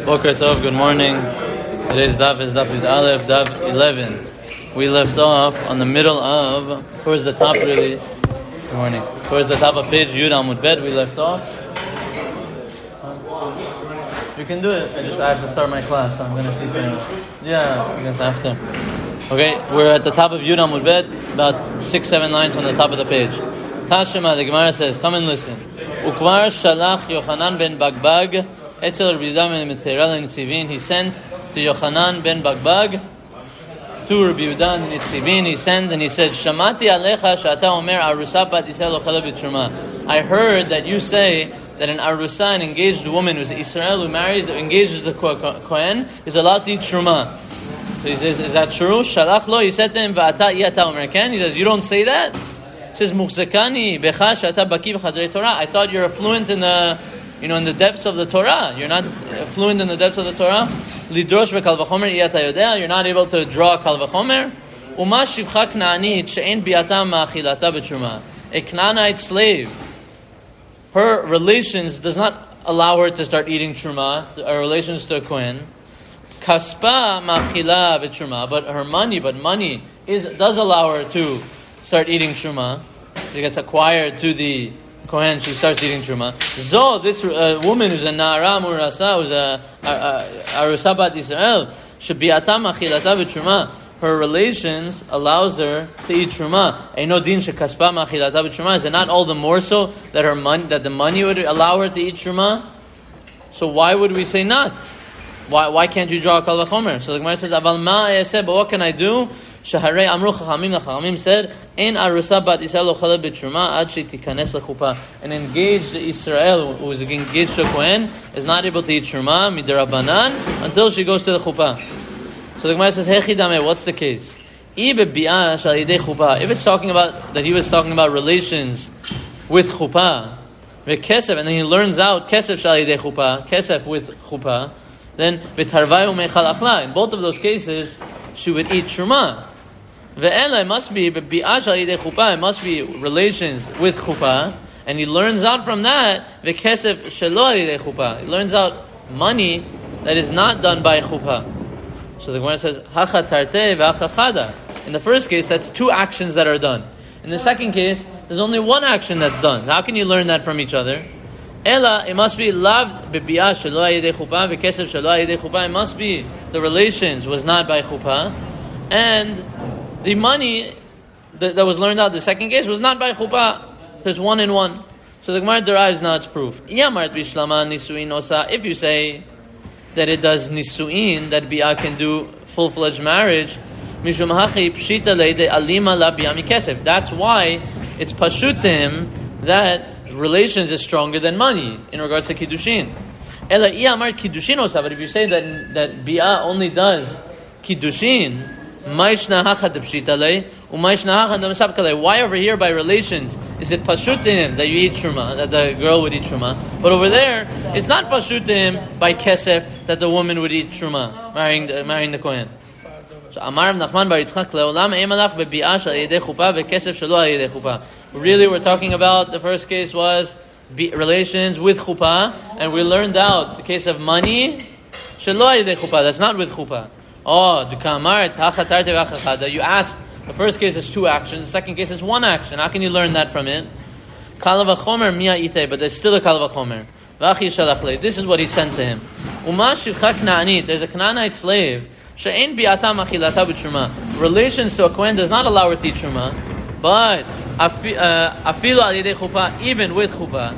Boker Tov, good morning. Today's daf is daf Yud Aleph, daf 11. We left off on the middle of, towards the top really, good morning, towards the top of page Yud Amud Bet we left off. You can do it, I have to start my class, so I'm going to keep it. Yeah, I guess I have to. Okay, we're at the top of Yud Amud Bet, about 6-7 lines from the top of the page. Tashema, the Gemara says, come and listen. Ukvar shalach Yochanan ben Bagbag etzel Rabbi Yehuda ben Mitzera Nitzivin. He sent to Yochanan ben Bagbag to Rabbi Yehuda ben Nitzivin. He sent and he said, Shamati alecha shata omer arusa bat Yisrael ochela b'truma. I heard that you say that an arusa, an engaged woman who's Israel who engages the Kohen, is allowed to eat truma. So he says, is that true? Shalach lo, he said to him, va'ata iyata omer ken. He says, you don't say that? He says, Muchzekani becha shata baki b'chadrei Torah. I thought you're fluent in the, in the depths of the Torah. You're not fluent in the depths of the Torah. Lidrosh be'kal v'chomer iyata yodea. You're not able to draw kal v'chomer. Uma shivcha kna'anit she'en bi'ata ma'achilata b'truma. A Canaanite slave, her relations does not allow her to start eating truma, her relations to a Kohen. Kaspa ma'achila b'truma. But money does allow her to start eating truma. She gets acquired to the Kohen, she starts eating truma. Zo, this woman who's a Na'ara Murasa, who's a Arusa Bat Yisrael, should be atam achilata b'truma. Her relations allows her to eat truma. Eino din shekaspa ma'achilata b'truma. Is it not all the more so that the money would allow her to eat truma? So why would we say not? Why can't you draw a kal v'chomer? So the Gemara says, Aval ma ayaseh, but what can I do? Shaharei amru chachamim, the chachamim said, Ein arusa bat Yisrael ochela b'truma ad she'tikanes lechupa. An engaged Israel who is engaged to a Kohen is not able to eat truma midirabanan until she goes to the chuppah. So the Gemara says, Hechi dameh, what's the case? If it's talking about that he was talking about relations with chuppah, and then he learns out kesef shal yidei chuppah, kesef with chuppah, then betarvayu mechal achla. In both of those cases, she would eat truma. Ve'ela, it must be it must be relations with chuppah, and he learns out from that ve'kesef shelo alidei chuppah. He learns out money that is not done by chuppah. So the Gemara says hacha tarte ve'hacha chada. In the first case, that's two actions that are done. In the second case, there's only one action that's done. How can you learn that from each other? Ela, it must be lav bebi'ah shelo alidei chuppah ve'kesef shelo alidei chuppah. It must be the relations was not by chuppah, and the money that was learned out the second case was not by chuppah. There's one in one. So the Gemara derives now its proof. If you say that it does nisuin, that bi'ah can do full-fledged marriage, that's why it's pashut to him that relations is stronger than money in regards to kiddushin. But if you say that bi'ah only does kiddushin, why over here by relations is it pashut to him that you eat truma, that the girl would eat truma, but over there it's not pashut to him by kesef that the woman would eat truma, marrying the Kohen. So Amar Nachman bar Yitzchak leolam emalach bebi'ah shel yedei chuppah ve'kesef shelo al yedei chuppah. Really, we're talking about the first case was relations with chuppah, and we learned out the case of money shelo al yedei chuppah. That's not with chuppah. Oh, you asked, the first case is two actions, the second case is one action. How can you learn that from it? But there's still a kal v'chomer. This is what he sent to him. There's a Canaanite slave. Relations to a Kohen does not allow her to eat truma, but even with chuppah.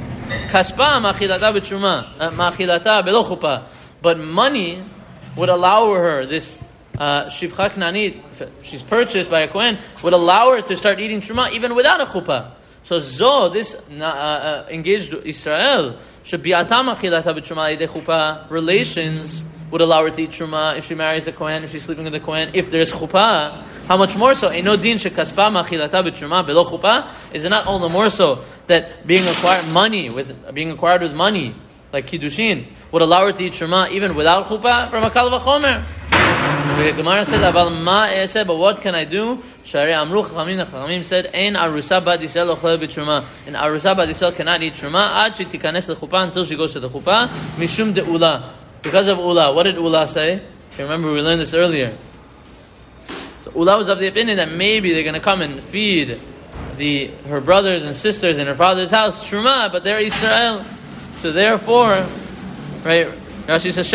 But money would allow her, this shivcha knanit, she's purchased by a Kohen, would allow her to start eating truma even without a chuppah. So zo, this engaged Israel, should be atam achilata b'truma alidei chuppah, relations would allow her to eat truma if she marries a Kohen, if she's sleeping with a Kohen, if there's chuppah. How much more so? Eino din shekaspa machilata b'truma below chuppah. Is it not all the more so that being acquired with money, like kiddushin, would allow her to eat truma even without chuppah from a kal v'chomer? The Gemara says, "Aval ma eseh," but what can I do? Sharei amru chachamim. The chachamim said, "Ein arusa bat Yisrael ochel b'truma." And arusa bat Yisrael cannot eat truma ad she tikanes lechuppah, until she goes to the chuppah. Mishum deula. Because of Ula. What did Ula say? If you remember, we learned this earlier. So Ula was of the opinion that maybe they're going to come and feed her brothers and sisters in her father's house Truma, but they're Israel. So therefore, right, Rashi says,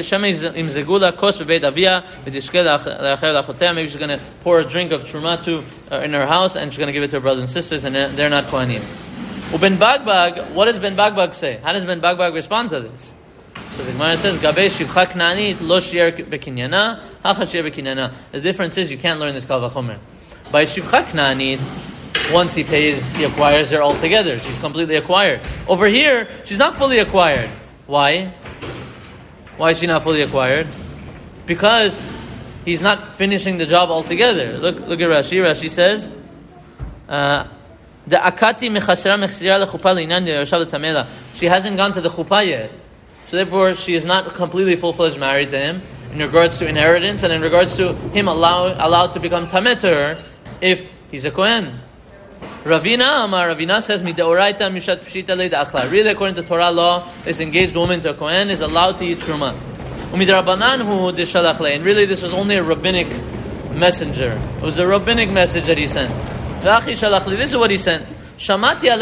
maybe she's going to pour a drink of Truma in her house, and she's going to give it to her brothers and sisters, and they're not Kohanim. Ben Bagbag, what does Ben Bagbag say? How does Ben Bagbag respond to this? So the Gemara says, Gabei shivcha knanit lo shier bekinyana, hacha shier bekinyana. The difference is you can't learn this kal vachomer. By shivcha knanit, once he acquires her altogether. She's completely acquired. Over here, she's not fully acquired. Why? Why is she not fully acquired? Because he's not finishing the job altogether. Look at Rashi. Rashi says, she hasn't gone to the chuppah yet. So therefore, she is not completely full-fledged married to him in regards to inheritance and in regards to him allowed to become tameh to her if he's a Kohen. Ravina says, really, according to Torah law, this engaged woman to a Kohen is allowed to eat Truma. And really, this was only a rabbinic messenger. It was a rabbinic message that he sent. This is what he sent. I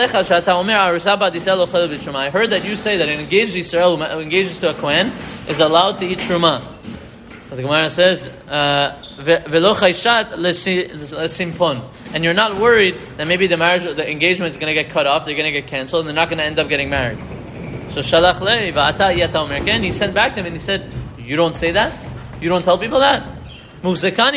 heard that you say that an engaged Israel who engages to a Kohen is allowed to eat Truma. The Gemara says, and you're not worried that maybe the engagement is going to get cut off, they're going to get cancelled, and they're not going to end up getting married. So shalach lei va'ata again, he sent back to him and he said, you don't say that? You don't tell people that? I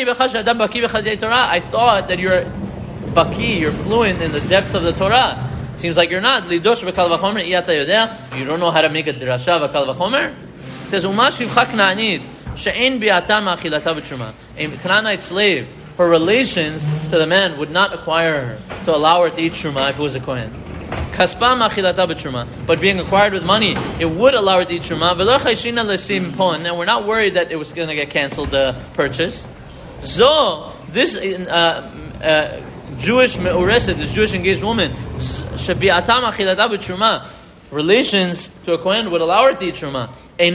thought that you're baki, you're fluent in the depths of the Torah. Seems like you're not. You don't know how to make a drasha v'kal v'chomer? It says, a Canaanite slave, her relations to the man would not acquire her to allow her to eat truma if it was a Kohen. But being acquired with money, it would allow her to eat truma. And we're not worried that it was going to get cancelled, the purchase. This Jewish me'ureset, this Jewish engaged woman, relations to a Kohen would allow her to eat truma.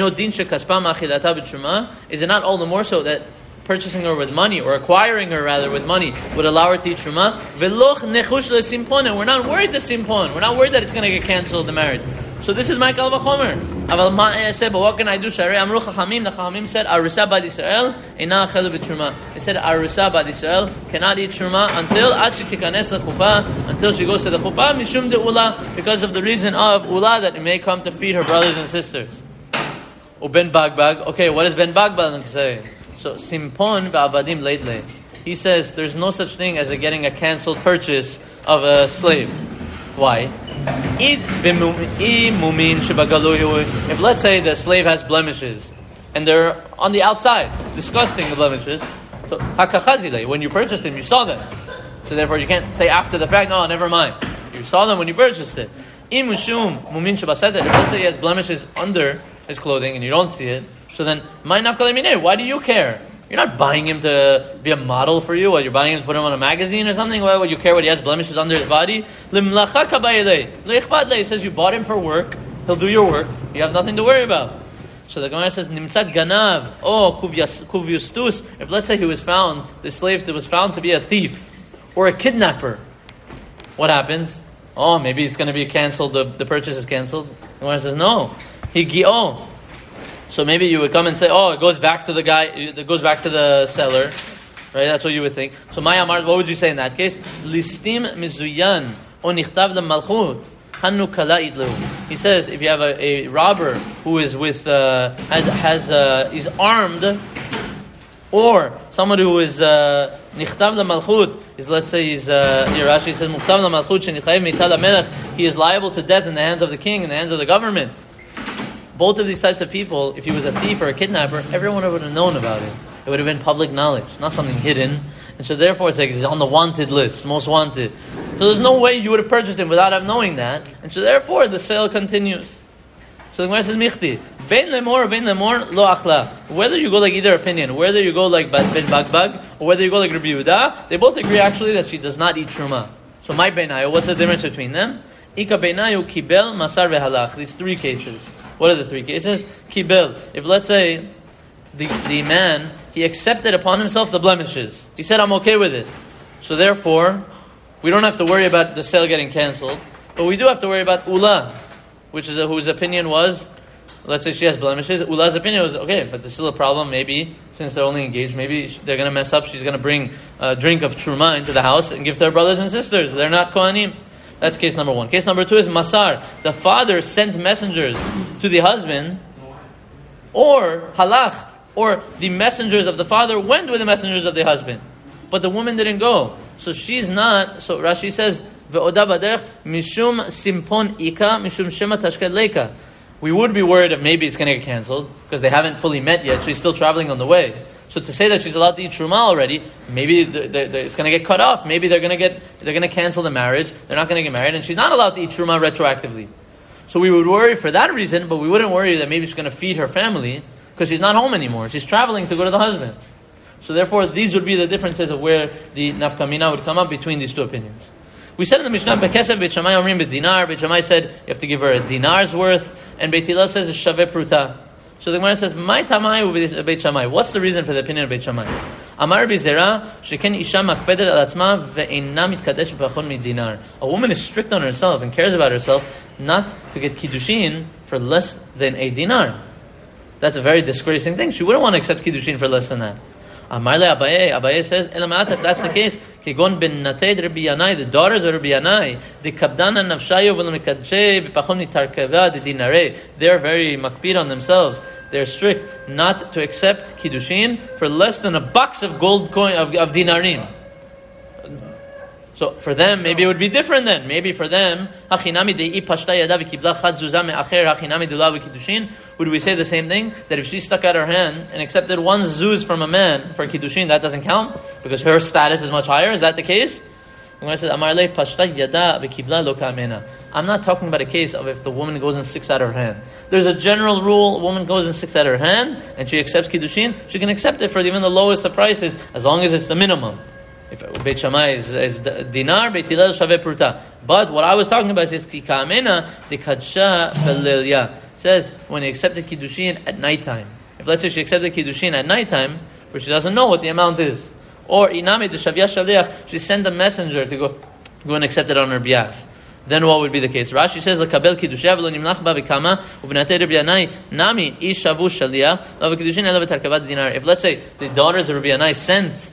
Is it not all the more so that purchasing her with money, or acquiring her rather with money, would allow her to eat truma? And we're not worried the simpon. We're not worried that it's going to get cancelled, the marriage. So this is my kal vachomer. But what can I do? The Chachamim said, Arusa bad Yisrael ina achelu b'truma. They said, Arusa bad Yisrael cannot eat truma until she goes to the chuppah, mishum de ula, because of the reason of ula, that it may come to feed her brothers and sisters. Ben Bagbag. Okay, what does Ben Bagbag say? So simpon v'avadim leitle. He says there's no such thing as getting a cancelled purchase of a slave. Why? If let's say the slave has blemishes and they're on the outside, it's disgusting, the blemishes. So when you purchased them, you saw them. So therefore you can't say after the fact, no, never mind. You saw them when you purchased it. If let's say he has blemishes under his clothing and you don't see it, so then why do you care? You're not buying him to be a model for you, or you're buying him to put him on a magazine or something. Why would you care what he has blemishes under his body? He says you bought him for work. He'll do your work. You have nothing to worry about. So the Gemara says, Nimtzat ganav, kuvyustus. If let's say the slave was found to be a thief or a kidnapper, what happens? Oh, maybe it's going to be cancelled. The purchase is cancelled. The Gemara says, no. Higi'o. So maybe you would come and say, oh, it goes back to the guy, it goes back to the seller. Right? That's what you would think. So Mayamar, what would you say in that case? Listim mizuyan o nichtav malchut hanu kala idlehu. He says, if you have a robber who is with, is armed, or someone who is nichtav malchut, is, let's say, Rashi says, muchtav malchut shenichayev mital hamelech, he is liable to death in the hands of the king, in the hands of the government. Both of these types of people, if he was a thief or a kidnapper, everyone would have known about it. It would have been public knowledge, not something hidden. And so therefore it's like he's on the wanted list, most wanted. So there's no way you would have purchased him without him knowing that. And so therefore the sale continues. So the Gemara says, Michti, Ben lemor lo achla. Whether you go like either opinion, whether you go like Ben Bagbag, or whether you go like Rabbi Yehuda, they both agree actually that she does not eat truma. So my benai, what's the difference between them? Ika beinayu kibel masar vehalach. These three cases. What are the three cases? Kibel. If let's say the man, he accepted upon himself the blemishes. He said, I'm okay with it. So therefore, we don't have to worry about the sale getting cancelled. But we do have to worry about Ula, which is whose opinion was, let's say she has blemishes. Ula's opinion was, okay, but there's still a problem. Maybe, since they're only engaged, maybe they're going to mess up. She's going to bring a drink of truma into the house and give to her brothers and sisters. They're not Kohanim. That's case number one. Case number two is Masar. The father sent messengers to the husband, or Halach, or the messengers of the father went with the messengers of the husband. But the woman didn't go. So she's not, so Rashi says, Ve'oda baderech mishum simpon ika mishum shema tashked leika. We would be worried if maybe it's going to get cancelled, because they haven't fully met yet. She's still traveling on the way. So to say that she's allowed to eat truma already, maybe it's going to get cut off. Maybe they're going to cancel the marriage. They're not going to get married, and she's not allowed to eat truma retroactively. So we would worry for that reason, but we wouldn't worry that maybe she's going to feed her family, because she's not home anymore. She's traveling to go to the husband. So therefore, these would be the differences of where the nafkamina would come up between these two opinions. We said in the Mishnah, Bekesef Beit Shammai Omrim B'dinar. Beit Shammai said you have to give her a dinar's worth, and Beit Hillel says it's Shaveh Pruta. So the Gemara says, My Tamai Beit Shammai. What's the reason for the opinion of Beit Shammai? Amar Bizera Sheken Isha Makpedet Al Atzma Ve'inna Mitkadesh B'Pachon Midinar. A woman is strict on herself and cares about herself not to get kiddushin for less than a dinar. That's a very disgracing thing. She wouldn't want to accept kiddushin for less than that. Amar le Abaye. Abaye says, if that's the case, Kigon ben Natei Rabbi Yanai, the daughters of Rabbi Yanai, the Kabdana Nafshayo v'Lemekadshei b'Pachon Mitarkeva the Dinare. They're very makpid on themselves. They're strict not to accept kiddushin for less than a box of gold coin of dinarim. So for them, maybe it would be different then. Maybe for them, would we say the same thing? That if she stuck out her hand and accepted one zuz from a man for kiddushin, that doesn't count? Because her status is much higher? Is that the case? I'm not talking about a case of if the woman goes and sticks out her hand. There's a general rule, a woman goes and sticks out her hand, and she accepts kiddushin, she can accept it for even the lowest of prices, as long as it's the minimum. If Beit Shammai is dinar, Beit Hillel shaveh pruta. But what I was talking about is ki ka'amena de kadsha b'leilya. Says when he accepted kiddushin at nighttime. If let's say she accepted kiddushin at nighttime, where she doesn't know what the amount is, or inami de shavya shaliach, she sent a messenger to go and accept it on her behalf. Then what would be the case? Rashi says lekabel kiddushav lo nimnach ba b'kama u'bnatei Rabbi Yanai nami ish shavu shaliach lo kiddushin ela b'tarkavat dinar. If let's say the daughters of Rabbi Yanai sent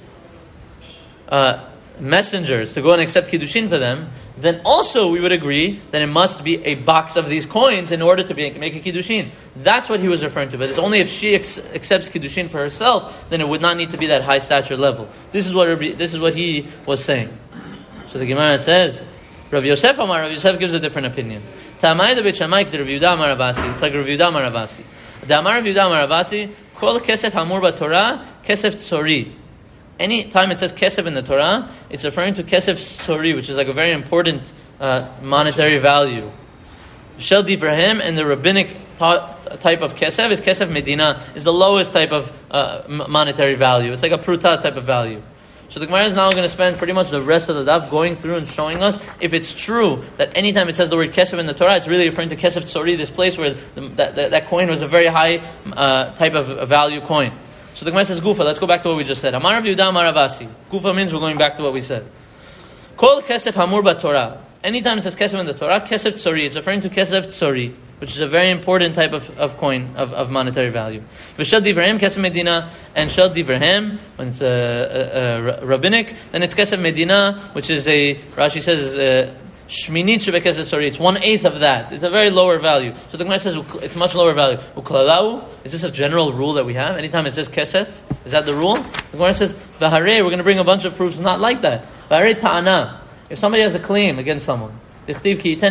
messengers to go and accept kiddushin for them, then also we would agree that it must be a box of these coins in order to make a kiddushin. That's what he was referring to. But it's only if she accepts kiddushin for herself, then it would not need to be that high stature level. This is what he was saying. So the Gemara says, Rav Yosef Amar, Rav Yosef gives a different opinion. Tamai de Beit Shammai de Rav Yehuda Amar Ravasi. It's like Rav Yehuda Amar Ravasi. The Amar Rav Yehuda Amar Ravasi, Kol kesef hamur b'Torah, kesef tzori. Any time it says kesef in the Torah, it's referring to kesef tzori, which is like a very important monetary value. Shel divrahim, and the rabbinic type of kesef is kesef medina, is the lowest type of monetary value. It's like a pruta type of value. So the Gemara is now going to spend pretty much the rest of the daf going through and showing us if it's true that anytime it says the word kesef in the Torah, it's really referring to kesef tzori, this place where that coin was a very high type of value coin. So the Gemara says, Gufa, let's go back to what we just said. Amar Rav Yehuda Amar Ravasi. Gufa means we're going back to what we said. Kol kesef hamur b'Torah. Anytime it says kesef in the Torah, kesef tzori, it's referring to kesef tzori, which is a very important type of coin, of monetary value. V'shel divrahim kesef medina, and shel divrahim, when it's rabbinic, then it's kesef medina, which is Rashi says, shminit shebekesef tzori. It's 1/8 of that. It's a very lower value. So the Gemara says it's much lower value. Uklalau, is this a general rule that we have? Anytime it says kesef, is that the rule? The Gemara says v'harei. We're going to bring a bunch of proofs not like that. V'harei ta'ana. If somebody has a claim against someone, someone gives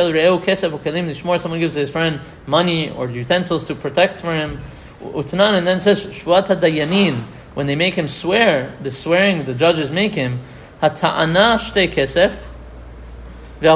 his friend money or utensils to protect for him, and then says shvuat hadayanin, when they make him swear, the swearing the judges make him, hata'ana shtei kesef. The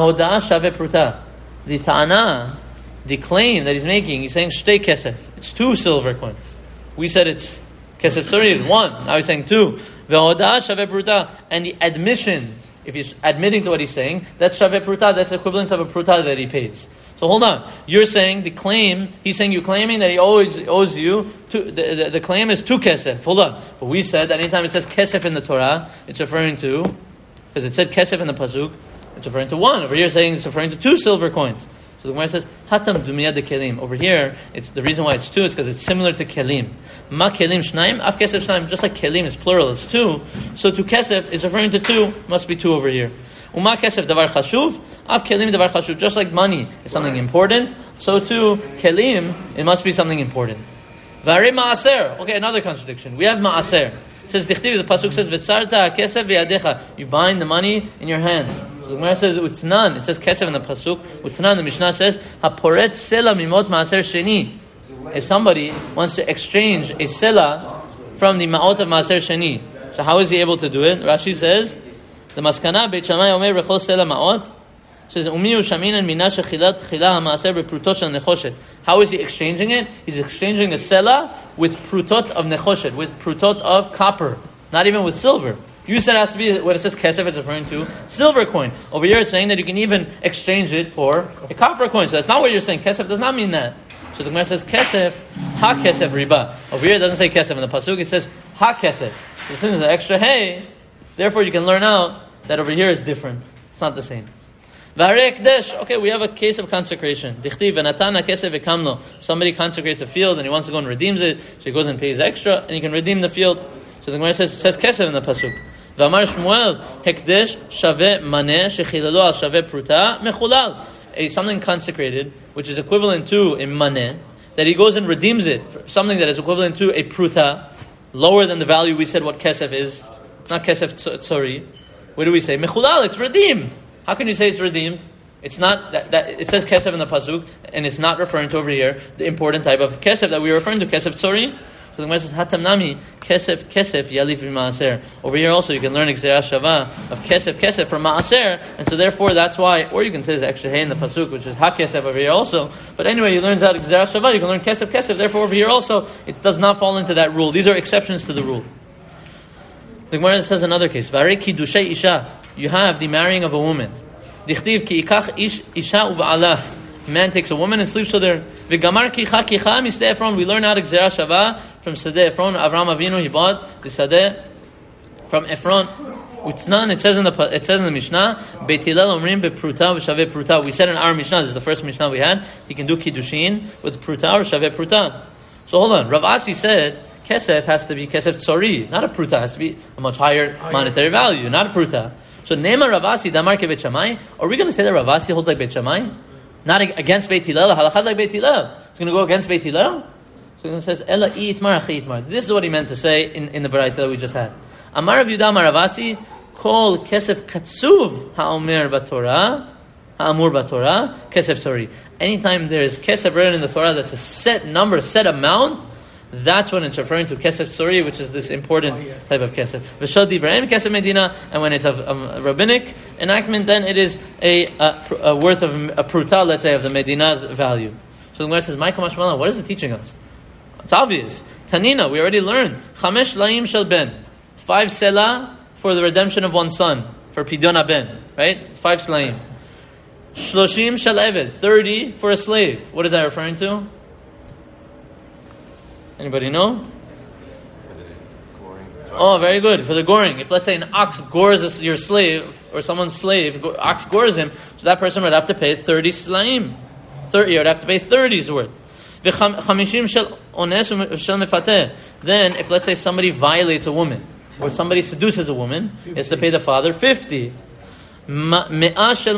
ta'ana, the claim that he's making, he's saying shtei kesef. It's 2 silver coins. We said it's kesef tzori, 1. Now he's saying 2. And the admission, if he's admitting to what he's saying, that's shaveh pruta, that's equivalent of a pruta that he pays. So hold on, you're saying the claim, he's saying you're claiming that he owes you, the claim is 2 kesef, hold on. But we said that anytime it says kesef in the Torah, it's referring to, because it said kesef in the pasuk, it's referring to 1. Over here saying it's referring to 2 silver coins. So the Gemara says, Hatam dumiyad de kelim. Over here, it's the reason why it's 2 is because it's similar to kelim. Ma kelim shnaim, af kesef shnaim. Just like kelim is plural, it's 2. So to kesef is referring to 2, must be 2 over here. Uma kesef davar chashuv, af kelim davar chashuv. Just like money is something important, so too kelim, it must be something important. Vare maaser. Okay, another contradiction. We have maaser. It says, Dichtiv, the pasuk says, V'tzarta kesef v'yadecha. You bind the money in your hands. So the Gemara says, Utnan. It says kesef in the pasuk. Utnan, the Mishnah says, Haporet sela mimot maaser sheni. If somebody wants to exchange a sela from the ma'ot of maaser sheni, so how is he able to do it? Rashi says, the maskana Beit Shammai omer rechol sela ma'ot. Says umiu shaminan minashe chilat chila hamaaser beprutot shel nechoshet. How is he exchanging it? He's exchanging the sela with prutot of nechoshet, with prutot of copper, not even with silver. You said it has to be, when it says kesef, it's referring to silver coin. Over here it's saying that you can even exchange it for a copper coin. So that's not what you're saying. Kesef does not mean that. So the Gemara says kesef, ha kesef riba. Over here it doesn't say kesef in the pasuk, it says ha kesef. So since it's an extra hey, therefore you can learn out that over here it's different. It's not the same. Okay, we have a case of consecration. Somebody consecrates a field and he wants to go and redeems it, so he goes and pays extra, and he can redeem the field. So the Gemara says kesef in the pasuk. V'amar Shmuel hekdesh shaveh maneh shechilalo al shaveh pruta mechulal. Something consecrated, which is equivalent to a maneh, that he goes and redeems it, something that is equivalent to a pruta, lower than the value we said what kesef is, not kesef tzori. What do we say? Mechulal, it's redeemed. How can you say it's redeemed? It's not that it says kesef in the pasuk, and it's not referring to over here the important type of kesef that we are referring to, kesef tzori. So the Gemara says hatam nami kesef yalif b'maaser. Over here also you can learn gzera shava of kesef from maaser, and so therefore that's why. Or you can say there's extra hay in the pasuk, which is ha kesef over here also. But anyway, you learn out gzera shava. You can learn kesef. Therefore over here also it does not fall into that rule. These are exceptions to the rule. The Gemara says another case. Vare kiddushay isha. You have the marrying of a woman. Dichtiv ki ikach isha uva'alah. Man takes a woman and sleeps with her. V'gamar kicha misteh Ephron. We learn out gzera shava from Sadeh Ephron. Avram Avinu, he bought the Sadeh from Ephron. Utnan, it says in the Mishnah, Beit Hillel omrim bepruta v'shaveh pruta. We said in our Mishnah, this is the first Mishnah we had, he can do kiddushin with pruta or shaveh pruta. So hold on, Rav Asi said kesef has to be kesef tzori, not a pruta. It has to be a much higher monetary value, not a pruta. So Nema Rav Asi damar ke Beit Shammai. Are we going to say that Rav Asi holds like Beit Shammai? Not against Beit Hillel. Halachah like Beit Hillel. It's going to go against Beit Hillel. So it says Ela itmar achi itmar. This is what he meant to say in the Baraita that we just had. Amar Rav Yudah Amar Rav Asi kol kesef katsuv ha'omer b'Torah ha'amur b'Torah kesef tzori. Anytime there is kesef written in the Torah that's a set number, a set amount, that's when it's referring to kesef tzori, which is this important type of kesef. V'shal divrayim kesef medina, and when it's a rabbinic enactment, then it is a worth of a pruta, let's say, of the medina's value. So the Gemara says, "Ma'ikam Mashmalan, what is it teaching us?" It's obvious. Tanina, we already learned. Chamesh laim shel ben, 5 selah for the redemption of one son, for pidyon ben, right? 5 slaim. Shloshim shel eved, 30 for a slave. What is that referring to? Anybody know? Oh, very good. For the goring. If, let's say, an ox gores your slave, or someone's slave, ox gores him, so that person would have to pay 30 slaim. 30, would have to pay 30's worth. Then, if, let's say, somebody violates a woman, or somebody seduces a woman, he has to pay the father 50. Let's say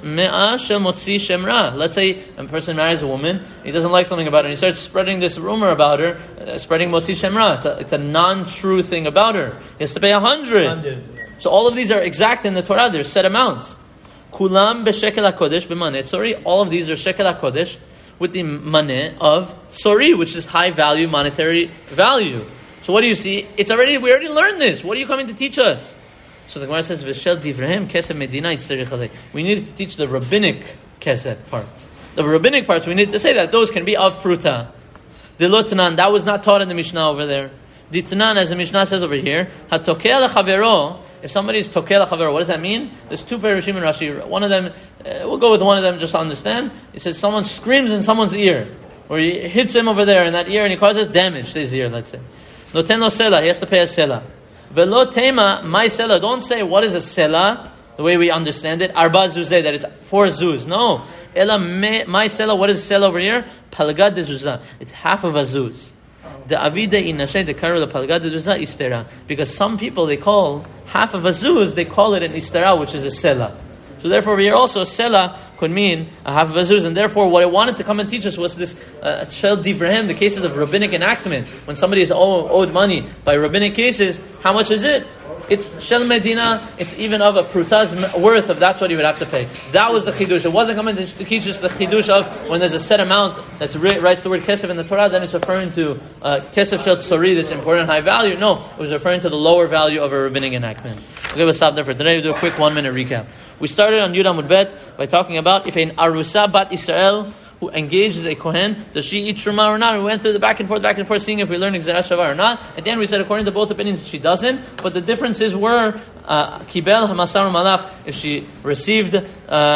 a person marries a woman, he doesn't like something about her, and he starts spreading this rumor about her, spreading motzi shemra. It's a non-true thing about her. He has to pay 100. So all of these are exact in the Torah. They're set amounts. Kulam b'shekel hakodesh b'maneh tzori. All of these are shekel hakodesh with the maneh of tzori, which is high value, monetary value. So what do you see? We already learned this. What are you coming to teach us? So the Gemara says, "V'shel divrahim kesef medina yitzarich alei." We need to teach the rabbinic kesef parts. The rabbinic parts, we need to say that those can be of pruta. The lotanan, that was not taught in the Mishnah over there. Ditnan, as the Mishnah says over here, HaTokeh L'Chavero, if somebody is Tokeh L'Chavero, what does that mean? There's two Perushim in Rashi. One of them, we'll go with one of them just to understand. He says someone screams in someone's ear, or he hits him over there in that ear, and he causes damage to his ear, let's say. Noten lo sela, he has to pay a sela. Velo tema, my sela, don't say what is a sela, the way we understand it, arba zuzeh, that it's 4 zuz. No. Ela my sela, what is sela over here? Palgad de zuzah. It's half of a zuz. The avide inashe the karu the palgad de zuzah istera. Because some people, they call half of a zuz, they call it an istera, which is a sela. So therefore, over here also, sela could mean a half of a zuz. And therefore, what I wanted to come and teach us was this shel divrahim, the cases of rabbinic enactment. When somebody is owed money by rabbinic cases, how much is it? It's shel medina, it's even of a pruta's worth of that's what he would have to pay. That was the chidush. It wasn't coming to teach us the chidush of when there's a set amount that's writes the word kesef in the Torah, then it's referring to kesef shel tzori, this important high value. No, it was referring to the lower value of a rabbinic enactment. Okay, we'll stop there for today. We'll do a quick 1-minute recap. We started on Yud Amud Bet by talking about if an arusa bat Israel who engages a kohen, does she eat truma or not? We went through the back and forth, seeing if we learn Gzera Shava or not. At the end, we said according to both opinions, she doesn't. But the differences were kibel hamasar malach, if she received the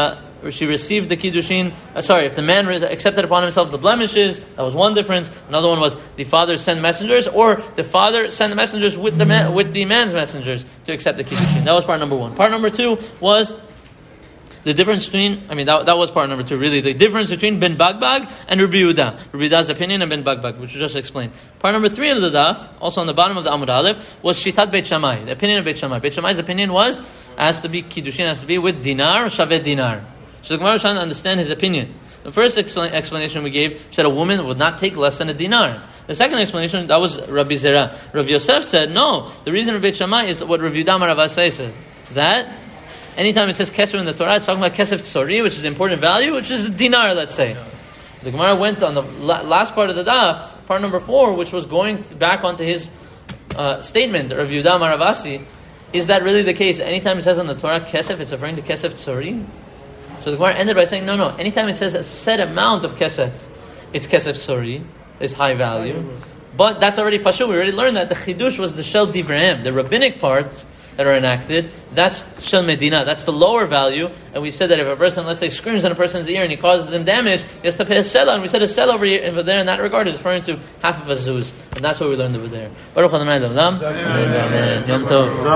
kiddushin. If the man accepted upon himself the blemishes, that was one difference. Another one was the father sent messengers, or the father sent the messengers with the man's messengers to accept the kiddushin. That was part number 1. Part number 2 was the difference between, that was part number 2, really. The difference between Ben Bagbag and Rabbi Yehuda. Rabbi Yehuda's opinion and Ben Bagbag, which we just explained. Part number 3 of the daf, also on the bottom of the Amud Aleph, was Shitat Beit Shammai, the opinion of Beit Shammai. Beit Shammai's opinion was, kiddushin has to be with dinar, shavet dinar. So the Gemara was trying to understand his opinion. The first explanation we gave said a woman would not take less than a dinar. The second explanation, that was Rabbi Zera. Rabbi Yosef said, no, the reason of Beit Shammai is what Rabbi Yehuda Amar Rav Asai said. That anytime it says kesef in the Torah, it's talking about kesef tzori, which is important value, which is a dinar, let's say. The Gemara went on the last part of the daf, part number 4, which was going back onto his statement, Rav Yehuda Amar Rav Asi. Is that really the case? Anytime it says on the Torah kesef, it's referring to kesef tzori? So the Gemara ended by saying, no. Anytime it says a set amount of kesef, it's kesef tzori, it's high value. But that's already pashu. We already learned that the chidush was the shel divrahim, the rabbinic parts that are enacted. That's shel medina. That's the lower value. And we said that if a person, let's say, screams in a person's ear and he causes him damage, he has to pay a sela. And we said a sela over there in that regard is referring to half of a zuz. And that's what we learned over there. Baruch Adonai Le'olam. Amen. Yom Tov.